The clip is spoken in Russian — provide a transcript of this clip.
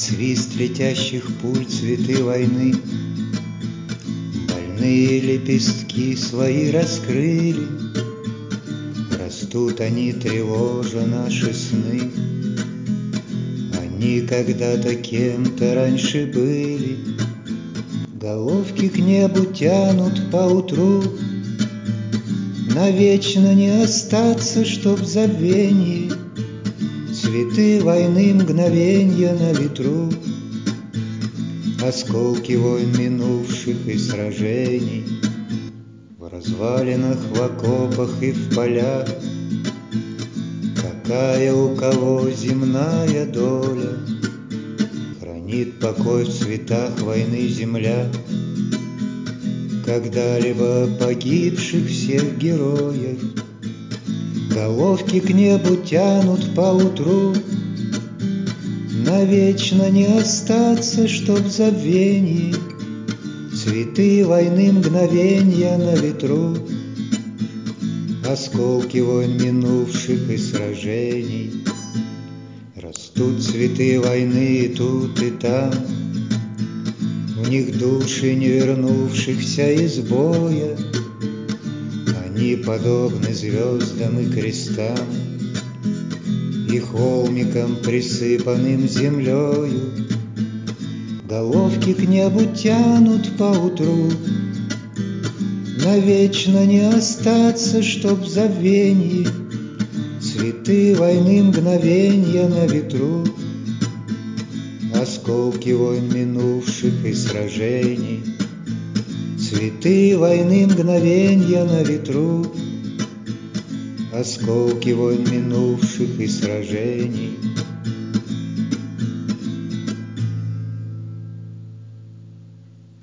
свист летящих пуль, цветы войны. Больные лепестки свои раскрыли, растут они, тревожа наши сны. Они когда-то кем-то раньше были, головки к небу тянут поутру. Навечно не остаться, чтоб в забвении цветы войны, мгновенья на ветру. Осколки войн минувших и сражений в развалинах, в окопах и в полях. Какая у кого земная доля, хранит покой в цветах войны земля. Когда-либо погибших всех героев головки к небу тянут поутру. Навечно не остаться, чтоб в забвении цветы войны, мгновенья на ветру. Осколки войн минувших и сражений, растут цветы войны и тут, и там. В них души не вернувшихся из боя, они подобны звездам и крестам, и холмикам, присыпанным землею. Головки к небу тянут поутру. Навечно не остаться, чтоб в забвении цветы войны, мгновенья на ветру. Осколки войн минувших и сражений, цветы войны, мгновенья на ветру. Осколки войн минувших и сражений,